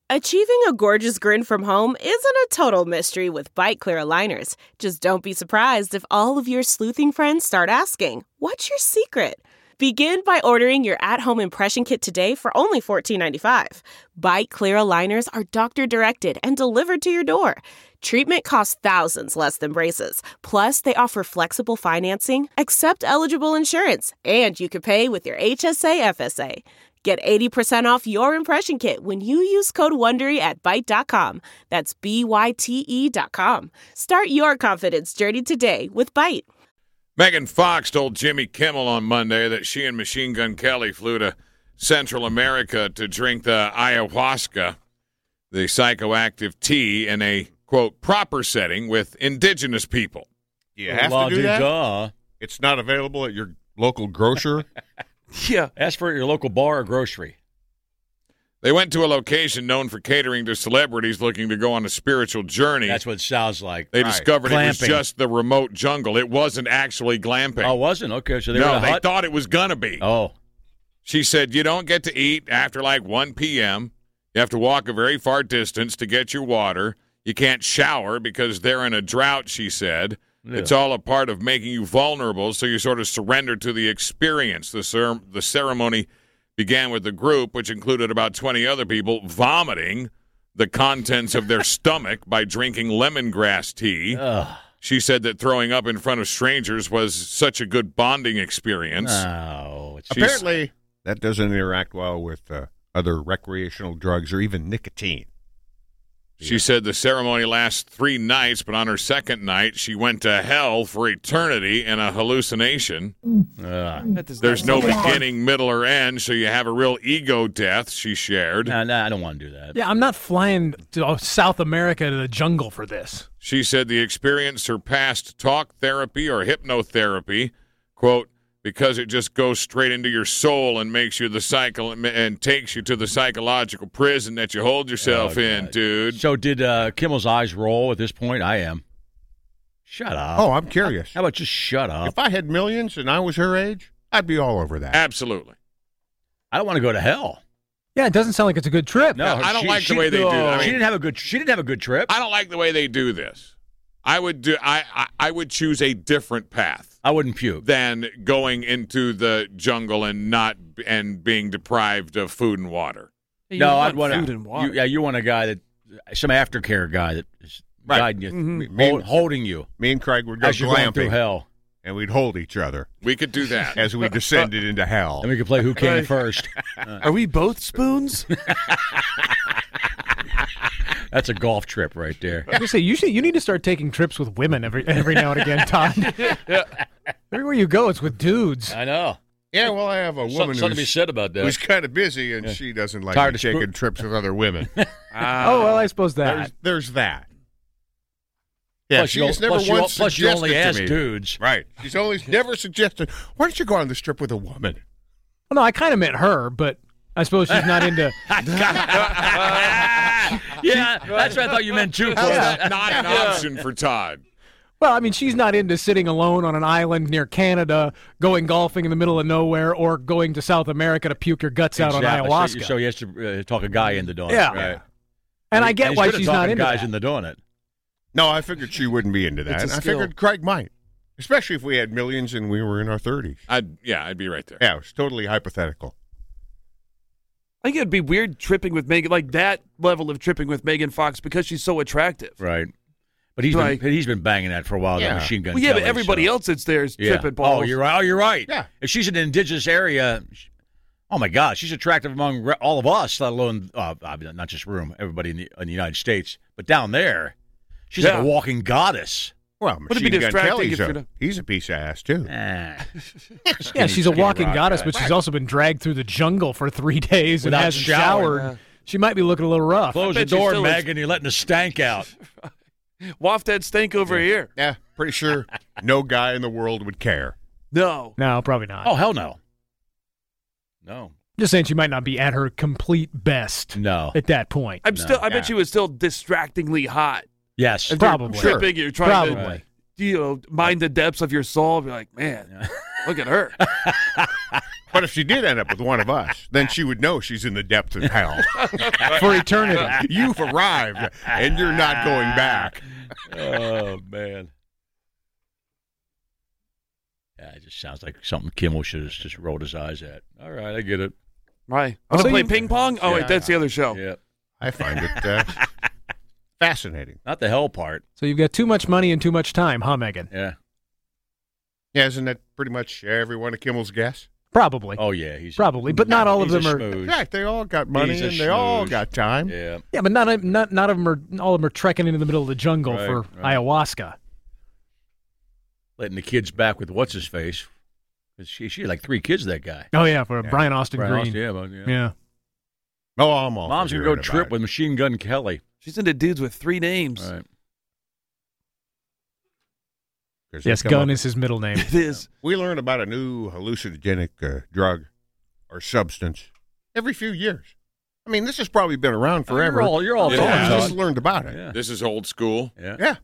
Achieving a gorgeous grin from home isn't a total mystery with Byte Clear aligners. Just don't be surprised if all of your sleuthing friends start asking, "What's your secret?" Begin by ordering your at-home impression kit today for only $14.95. Byte Clear aligners are doctor-directed and delivered to your door. Treatment costs thousands less than braces. Plus, they offer flexible financing, accept eligible insurance, and you can pay with your HSA FSA. Get 80% off your impression kit when you use code WONDERY at Byte.com. That's BYTE.com. Start your confidence journey today with Byte. Megan Fox told Jimmy Kimmel on Monday that she and Machine Gun Kelly flew to Central America to drink the ayahuasca, the psychoactive tea, in a, quote, proper setting with indigenous people. You have to do that? Duh. It's not available at your local grocer? Yeah. Ask for it at your local bar or grocery. They went to a location known for catering to celebrities looking to go on a spiritual journey. That's what it sounds like. They discovered it was Glamping. just the remote jungle. It wasn't actually glamping. Oh, it wasn't? Okay, so they were No, in a they hut? thought it was going to be. Oh. She said you don't get to eat after like 1 p.m. You have to walk a very far distance to get your water. You can't shower because they're in a drought, she said. Yeah. It's all a part of making you vulnerable, so you sort of surrender to the experience. The ceremony began with the group, which included about 20 other people, vomiting the contents of their stomach by drinking lemongrass tea. Ugh. She said that throwing up in front of strangers was such a good bonding experience. No. Apparently, that doesn't interact well with other recreational drugs or even nicotine. She said the ceremony lasts 3 nights, but on her second night, she went to hell for eternity in a hallucination. There's no beginning, middle, or end, so you have a real ego death, she shared. No, I don't want to do that. Yeah, I'm not flying to South America to the jungle for this. She said the experience surpassed talk therapy or hypnotherapy, quote, because it just goes straight into your soul and makes you the cycle and takes you to the psychological prison that you hold yourself in, dude. So did Kimmel's eyes roll at this point? I am. Shut up. Oh, I'm curious. How about just shut up? If I had millions and I was her age, I'd be all over that. Absolutely. I don't want to go to hell. Yeah, it doesn't sound like it's a good trip. No, I don't like the way they do that. I mean, she didn't have a good trip. I don't like the way they do this. I would choose a different path. I wouldn't puke. Than going into the jungle and being deprived of food and water. No, I'd want food and water. You want a guy some aftercare guy that is guiding you, holding you. Me and Craig would go as you're going through glamping, hell, and we'd hold each other We could do that. as we descended into hell. and we could play Who Came First. Are we both spoons? That's a golf trip right there. I was gonna say you need to start taking trips with women every now and again, Todd. Everywhere you go, it's with dudes. I know. Yeah, well, I have a woman Something to be said about that. who's kind of busy, and she doesn't like Tired me of taking trips with other women. Oh well, I suppose that. There's that. Yeah, Plus, she's never once plus you only suggested ask to me. dudes. Right. She's only never suggested, why don't you go on this trip with a woman? Well, no, I kind of meant her, but I suppose she's not into. Yeah, that's what I thought you meant too. How's that not an option for Todd? Well, I mean, she's not into sitting alone on an island near Canada, going golfing in the middle of nowhere, or going to South America to puke your guts out on ayahuasca. So he has to talk a guy into doing Yeah. it. Right. And I get he's why good at she's talking not into guys that. into doing it. No, I figured she wouldn't be into that. It's a And I skill. figured Craig might, especially if we had millions and we were in our 30s. I'd be right there. Yeah, it was totally hypothetical. I think it'd be weird tripping with Megan, like that level of tripping with Megan Fox because she's so attractive. Right. But he's been banging that for a while. Yeah. That Machine Gun Well, yeah, but Kelly, everybody so. else that's there is Yeah. tripping balls. Oh, you're right. Oh, you're right. Yeah. If she's in an indigenous area, oh my God, she's attractive among all of us, let alone not just everybody in the United States, but down there, she's like a walking goddess. Well, Would it be Machine Gun distracting Kelly's if you're not- he's a piece of ass, too. Ah. Yeah, she's a walking rock goddess, guy. but she's also been dragged through the jungle for 3 days and Without hasn't showering. showered. She might be looking a little rough. Close the bet you door, still Megan. You're letting the stank out. Waft that stink over here. Yeah, pretty sure no guy in the world would care. No. No, probably not. Oh, hell no. No. Just saying she might not be at her complete best No. at that point. I bet she was still distractingly hot. Yes. If Probably. You're tripping, you're trying Probably. to mind the depths of your soul. Be like, man, look at her. But if she did end up with one of us, then she would know she's in the depths of hell. For eternity. You've arrived, and you're not going back. Oh, man. Yeah, it just sounds like something Kimmel should have just rolled his eyes at. All right, I get it. Right. Want to So play you- ping pong? Oh, Yeah. wait, that's the other show. Yeah. I find it fascinating. Not the hell part. So you've got too much money and too much time, huh, Megan? Yeah. Yeah, isn't that pretty much every one of Kimmel's guess? Probably. Oh, yeah. He's Probably, but not all of he's them a are. schmooze. Right, they all got money He's a and they all schmooze. got time. Yeah. Yeah, but not of them are. All of them are trekking into the middle of the jungle Right, for right. ayahuasca. Letting the kids back with what's his face. She had like 3 kids, that guy. Oh yeah, for Brian Austin Brian Green. Austin, yeah, but, yeah. Yeah. Oh, I'm all Mom's for going to go hearing trip about with Machine Gun Kelly. She's into dudes with 3 names. Right. it. 'Cause they Yes, come Gun up- is his middle name. It is. We learn about a new hallucinogenic drug or substance every few years. I mean, this has probably been around forever. You're all Yeah. talking, We just Todd. learned about it. Yeah. This is old school. Yeah. Yeah.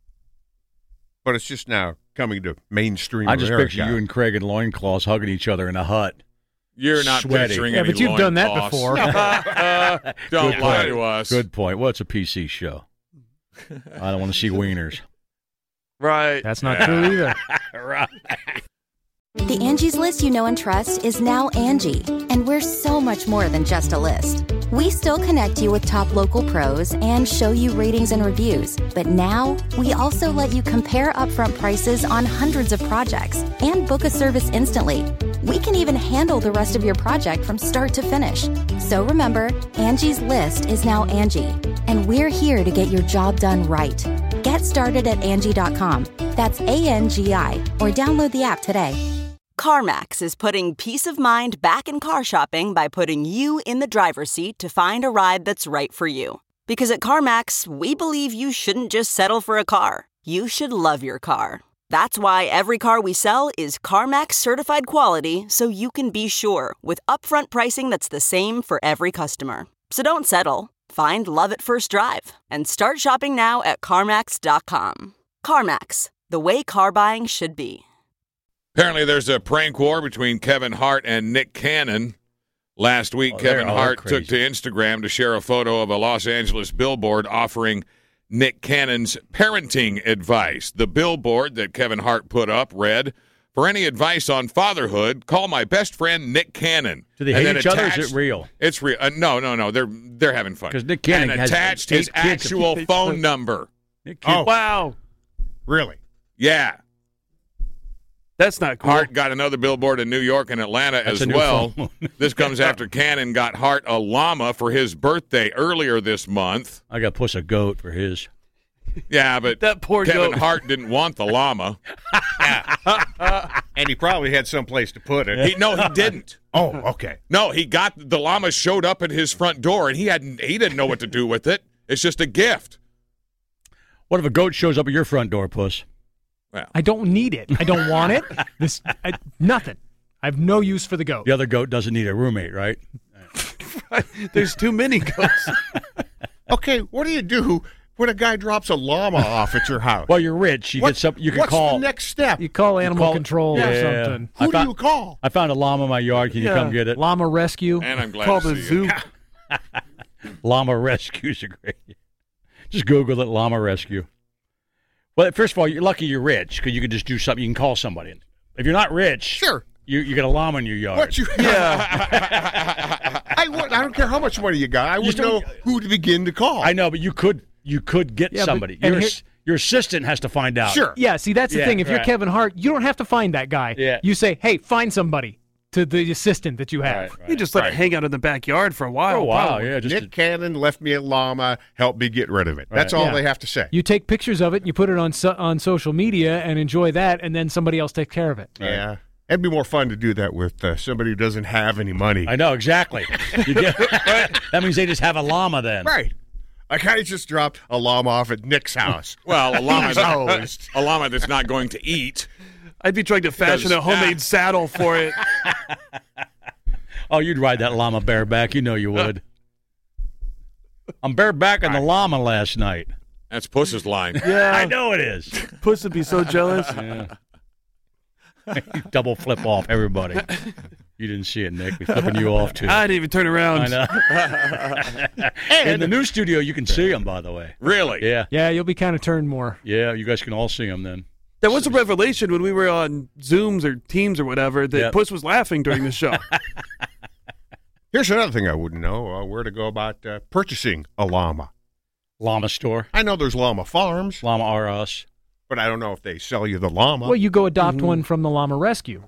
But it's just now coming to mainstream I just America. picture you and Craig in loincloths hugging each other in a hut. You're not Sweaty. picturing Yeah, any but you've done that loincloths. before. Don't Good lie point. to us. Good point. Well, it's a PC show. I don't want to see wieners. Right. That's not true either. Right. The Angie's List you know and trust is now Angie, and we're so much more than just a list. We still connect you with top local pros and show you ratings and reviews, but now we also let you compare upfront prices on hundreds of projects and book a service instantly. We can even handle the rest of your project from start to finish. So remember, Angie's List is now Angie, and we're here to get your job done right. Get started at Angie.com. That's ANGI, or download the app today. CarMax is putting peace of mind back in car shopping by putting you in the driver's seat to find a ride that's right for you. Because at CarMax, we believe you shouldn't just settle for a car. You should love your car. That's why every car we sell is CarMax certified quality, so you can be sure with upfront pricing that's the same for every customer. So don't settle. Find love at first drive and start shopping now at CarMax.com. CarMax, the way car buying should be. Apparently, there's a prank war between Kevin Hart and Nick Cannon. Last week, Kevin they're Hart crazy. took to Instagram to share a photo of a Los Angeles billboard offering Nick Cannon's parenting advice. The billboard that Kevin Hart put up read, "For any advice on fatherhood, call my best friend Nick Cannon." Do they And hate then each other? Or is attached- it real? It's real. No. They're having fun. 'Cause Nick Cannon and has attached 8 his kids. actual phone number. Nick Oh. Wow. Really? Yeah. That's not cool. Hart got another billboard in New York and Atlanta That's as a new well. phone. This comes after Cannon got Hart a llama for his birthday earlier this month. I got Puss a goat for his. Yeah, but That poor Kevin goat. Hart didn't want the llama. And he probably had some place to put it. He didn't. Oh, okay. No, he got the llama showed up at his front door and he didn't know what to do with it. It's just a gift. What if a goat shows up at your front door, Puss? Well, I don't need it. I don't want it. Nothing. I have no use for the goat. The other goat doesn't need a roommate, right? There's too many goats. Okay, what do you do when a guy drops a llama off at your house? Well, you're rich. You get some. You can what's call. the next step? You call animal call- control Yeah. or something. Who I do found- you call? I found a llama in my yard. Can you Yeah. come get it? Llama rescue. and I'm glad Call to the see zoo. you. Llama rescues are great. Just Google it, llama rescue. Well, first of all, you're lucky you're rich because you can just do something. You can call somebody. If you're not rich, Sure. you get a llama in your yard. What you? Yeah. I don't care how much money you got. I would Just know don't- who to begin to call. I know, but you could get Yeah, but- somebody. and Your assistant has to find out. Sure. Yeah, see, that's the Yeah, thing. If you're right. Kevin Hart, you don't have to find that guy. Yeah. You say, hey, find somebody to the assistant that you have. Right, You just let it hang out in the backyard for a while. Oh wow, probably. yeah. Just Nick Cannon left me a llama. Help me get rid of it. That's Right. all Yeah. they have to say. You take pictures of it, and you put it on social media and enjoy that, and then somebody else takes care of it. Yeah. It'd be more fun to do that with somebody who doesn't have any money. I know exactly. You get, that means they just have a llama then. Right. A guy just dropped a llama off at Nick's house. Well, a llama, Hosed. a llama that's not going to eat. I'd be trying to fashion a homemade saddle for it. Oh, you'd ride that llama bareback. You know you would. I'm bareback on the llama last night. That's Puss's line. Yeah. I know it is. Puss would be so jealous. Yeah. Double flip off everybody. You didn't see it, Nick. We're flipping you off, too. I didn't even turn around. I know. In the new studio, you can see them, by the way. Really? Yeah. Yeah, you'll be kind of turned more. Yeah, you guys can all see them then. That was a revelation when we were on Zooms or Teams or whatever that Yep. Puss was laughing during the show. Here's another thing I wouldn't know, where to go about purchasing a llama. Llama store. I know there's llama farms, Llama R Us. but I don't know if they sell you the llama. Well, you go adopt one from the Llama Rescue.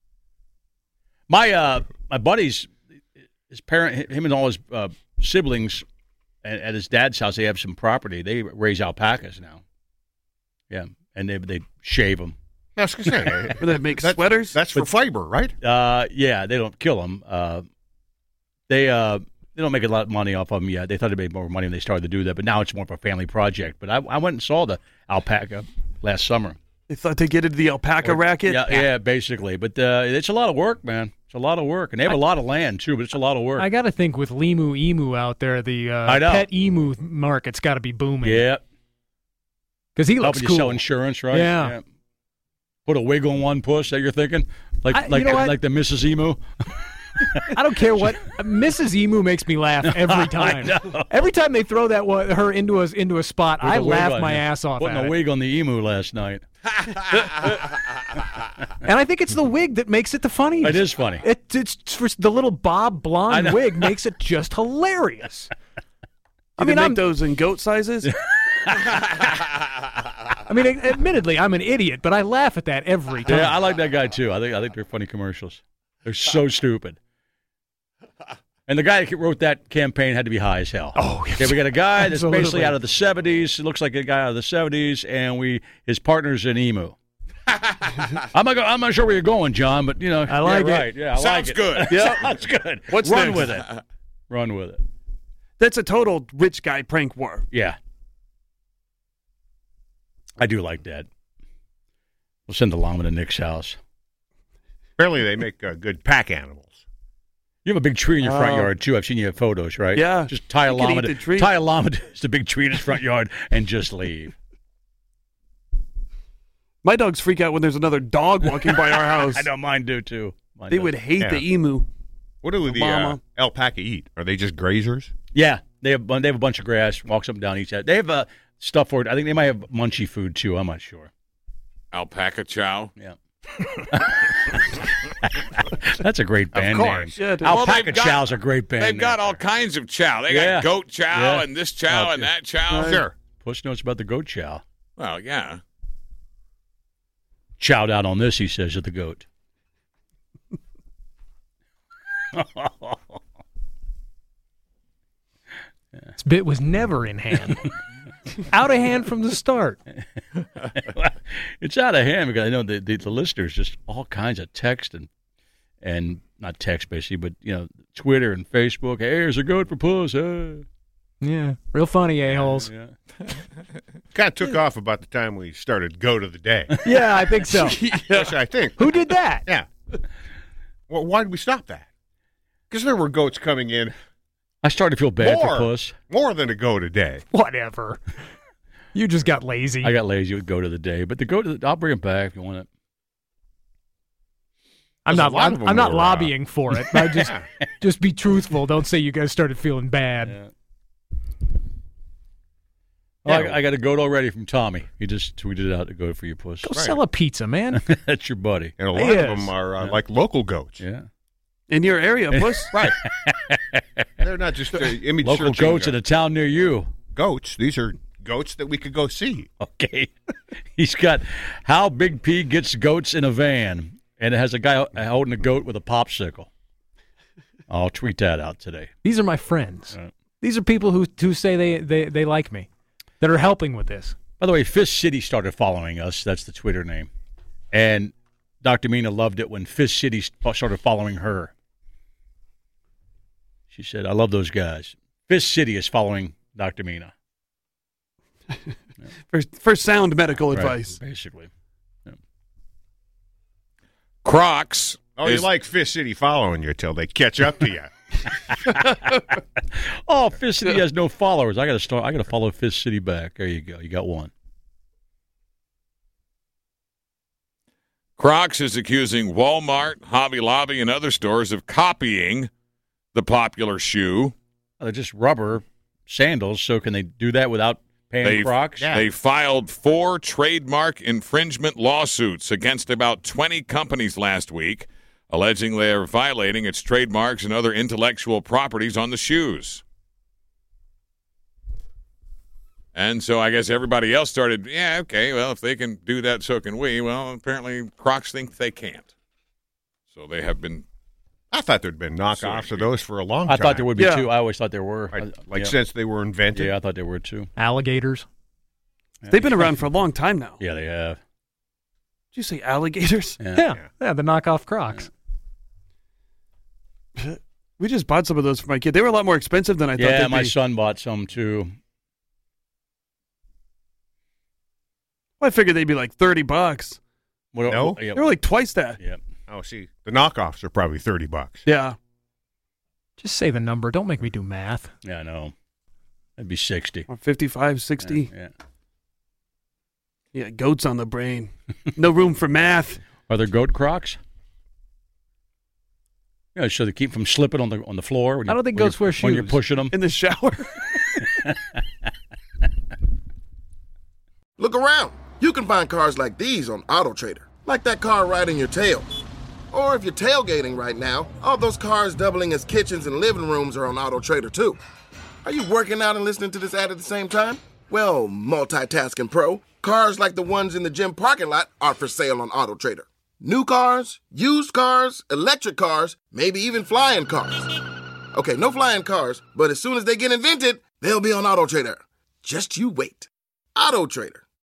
My buddy's, his parent, him and all his siblings at his dad's house, they have some property. They raise alpacas now. Yeah, and they shave them. I was going to say, Where they make sweaters. that's for fiber, right? Yeah, they don't kill them. They don't make a lot of money off of them yet. They thought they made more money when they started to do that, but now it's more of a family project. But I went and saw the alpaca last summer. They thought they'd get into the alpaca racket. Yeah, basically. But it's a lot of work, man. It's a lot of work, and they have a lot of land too. But it's a lot of work. I got to think with Limu Emu out there, the I know. pet emu market's got to be booming. Yeah, because he looks helping cool. you sell insurance, right? Yeah. Put a wig on one puss that you're thinking, like you know what? like the Mrs. Emu. I don't care what Mrs. Emu makes me laugh every time. Every time they throw her into a spot, With I a wig laugh on, my yeah. ass off. Putting at a it. wig on the emu last night. And I think it's the wig that makes it the funniest. It is funny. It's for the little bob blonde wig makes it just hilarious. I mean, make those in goat sizes. I mean, admittedly, I'm an idiot, but I laugh at that every time. Yeah, I like that guy too. I think they're funny commercials. They're so stupid. And the guy that wrote that campaign had to be high as hell. Oh, yes. Okay, we got a guy that's Absolutely. basically out of the 70s. It looks like a guy out of the 70s, and his partner's an emu. I'm not sure where you're going, John, but you know, I like it. Right? Yeah, I Sounds like it. good. Yeah, sounds good. What's Run next? with it. Run with it. That's a total rich guy prank war. Yeah, I do like that. We'll send the llama to Nick's house. Apparently, they make good pack animals. You have a big tree in your front yard too. I've seen you have photos, right? Yeah. Just tie a You could llama eat to the tree. to the big tree in his front yard and just leave. My dogs freak out when there's another dog walking by our house. I know mine do too. Mine They does. would hate Yeah. the emu. What do the llama. alpaca eat? Are they just grazers? Yeah, they have a bunch of grass. Walks up and down each side. They have stuff for it. I think they might have munchy food too. I'm not sure. Alpaca chow. Yeah. That's a great band course. name. Yeah, dude. Well, Alpaca they've got- Chow's a great band They've name. got all kinds of chow. They Yeah. got goat chow Yeah. and this chow Oh, and that chow. Sure. Puss knows about the goat chow. Well, yeah. Chowed out on this, he says, at the goat. This bit was never in hand. Out of hand from the start. It's out of hand because I know the listeners just all kinds of text and not text basically, but you know, Twitter and Facebook. Hey, here's a goat for Puss. Yeah, real funny, a-holes. Yeah. Kind of took off about the time we started Go to the Day. Yeah, I think so. Yes, I think. Who did that? Yeah. Well, why did we stop that? Because there were goats coming in I started to feel bad for Puss. more than a goat a day. Whatever. You just got lazy. I got lazy with goat of the day, but the goat, I'll bring it back if you want it. I'm There's a lot of not. them I'm not were, lobbying for it. I just be truthful. Don't say you guys started feeling bad. Yeah. Oh, I got a goat already from Tommy. He just tweeted out a goat for you, Puss. Go sell a pizza, man. That's your buddy. And a lot Yes. of them are like local goats. Yeah. In your area, Puss. Right. They're not just image Local searching, goats in a town near you. goats. These are goats that we could go see. Okay. He's got how Big P gets goats in a van, and it has a guy holding a goat with a popsicle. I'll tweet that out today. These are my friends. Right. These are people who say they like me, that are helping with this. By the way, Fist City started following us. That's the Twitter name. And Dr. Mina loved it when Fist City started following her. She said, I love those guys. Fist City is following Dr. Mina. For sound medical Right, advice. basically. Yeah. Crocs. Oh, you like Fist City following you till they catch up to you. Oh, Fist City has no followers. I got to follow Fist City back. There you go. You got one. Crocs is accusing Walmart, Hobby Lobby, and other stores of copying the popular shoe. They're just rubber sandals, so can they do that without paying Crocs? They filed 4 trademark infringement lawsuits against about 20 companies last week, alleging they are violating its trademarks and other intellectual properties on the shoes. And so I guess everybody else started, if they can do that, so can we. Well, apparently Crocs think they can't. So they have been. I thought there'd been knockoffs of those for a long time. I thought there would be too. I always thought there were. Since they were invented? Yeah, I thought there were too. Alligators. They've been around for a long time now. Yeah, they have. Did you say alligators? Yeah, the knockoff Crocs. We just bought some of those for my kid. They were a lot more expensive than I thought they'd be. Yeah, my son bought some too. Well, I figured they'd be like $30. No? They were like twice that. Yeah. Oh, see, the knockoffs are probably $30. Yeah. Just say the number. Don't make me do math. Yeah, I know. That'd be 60. Or 55, 60. Yeah. Yeah, goats on the brain. No room for math. Are there goat Crocs? Yeah, so they keep from slipping on the floor. I don't think goats wear shoes. When you're pushing them. In the shower. Look around. You can find cars like these on AutoTrader, like that car riding your tail. Or if you're tailgating right now, all those cars doubling as kitchens and living rooms are on AutoTrader too. Are you working out and listening to this ad at the same time? Well, multitasking pro, cars like the ones in the gym parking lot are for sale on AutoTrader. New cars, used cars, electric cars, maybe even flying cars. Okay, no flying cars, but as soon as they get invented, they'll be on AutoTrader. Just you wait. AutoTrader.